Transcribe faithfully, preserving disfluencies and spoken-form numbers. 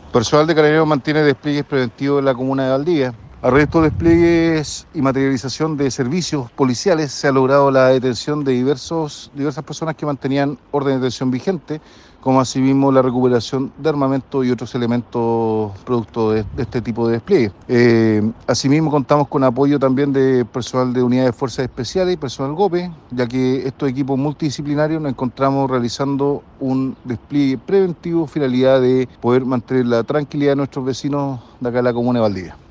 Personal de Carabineros mantiene despliegues preventivos en la comuna de Valdivia. A raíz de estos despliegues y materialización de servicios policiales se ha logrado la detención de diversos, diversas personas que mantenían orden de detención vigente, como asimismo la recuperación de armamento y otros elementos producto de, de este tipo de despliegue. Eh, asimismo contamos con apoyo también de personal de unidades de fuerzas especiales y personal GOPE, ya que estos equipos multidisciplinarios nos encontramos realizando un despliegue preventivo, finalidad de poder mantener la tranquilidad de nuestros vecinos de acá en la comuna de Valdivia.